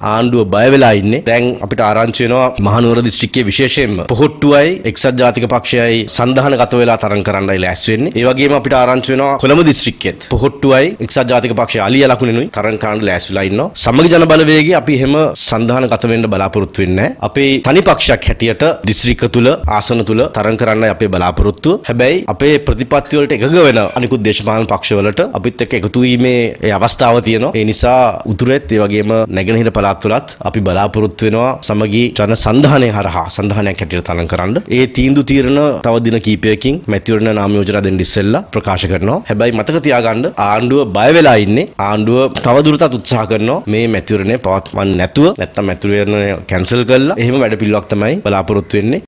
ආණ්ඩුව බය වෙලා ඉන්නේ. දැන් අපිට ආරංචි වෙනවා මහනුවර දිස්ත්‍රික්කයේ විශේෂයෙන්ම පොහොට්ටුවයි එක්සත් ජාතික පක්ෂයයි සන්ධානගත වෙලා තරඟ කරන්නයි ලෑස්ති වෙන්නේ. ඒ වගේම අපිට ආරංචි වෙනවා කොළඹ දිස්ත්‍රික්කෙත් පොහොට්ටුවයි එක්සත් ජාතික පක්ෂය අලිය ලකුණෙනුයි තරඟ කරන්න ලෑස්තිලා ඉන්නවා. සමගි ජන බලවේගයේ අපි එහෙම සන්ධානගත වෙන්න බලාපොරොත්තු වෙන්නේ නැහැ. අපේ තනි පක්ෂයක් හැටියට දිස්ත්‍රික්ක තුල ආසන තුල තරඟ කරන්නයි අපේ බලාපොරොත්තුව. හැබැයි අපේ ප්‍රතිපත්ති වලට එකග වෙන අනිකුත් දේශපාලන පක්ෂවලට අපිත් එක්ක එකතු වීමේ ඒ අවස්ථාව තියෙනවා. ඒ නිසා උතුරෙත් ඒ වගේම නැගෙනහිර පළාත් වලත් අපි බලාපොරොත්තු වෙනවා සමගි ජන සන්ධානය හරහා සන්ධානයක් හැටියට තරඟ කරන්න. ඒ තීන්දුව తీරන තව දින කිහිපයකින් මැතිවරණ නාම යෝජනා දෙන්න ඉස්සෙල්ලා ප්‍රකාශ කරනවා. හැබැයි මතක තියාගන්න ආණ්ඩුව බය වෙලා ඉන්නේ. ආණ්ඩුව තවදුරටත් උත්සාහ කරනවා මේ මැතිවරණය පවත්වන්න නැතුව නැත්නම් මැතිවරණය කැන්සල් කරලා එහෙම වැඩ පිළිවෙලක් තමයි බලාපොරොත්තු වෙන්නේ.